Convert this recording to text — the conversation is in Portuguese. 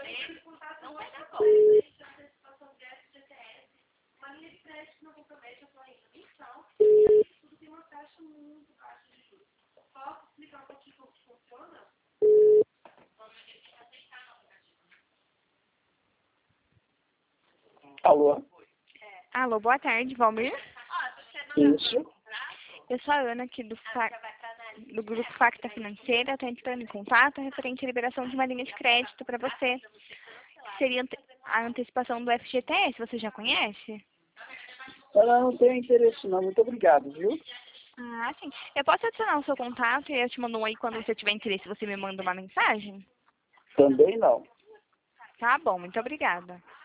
Não vai dar bom. Alô? Alô, boa tarde, Valmir. Isso. Eu sou a Ana aqui do Grupo Facta Financeira, estou entrando em contato referente à liberação de uma linha de crédito para você. Seria a antecipação do FGTS, você já conhece? Ela não tem interesse não, muito obrigado, viu? Ah, sim. Eu posso adicionar o seu contato e eu te mando um aí quando você tiver interesse, você me manda uma mensagem? Também não. Tá bom, muito obrigada.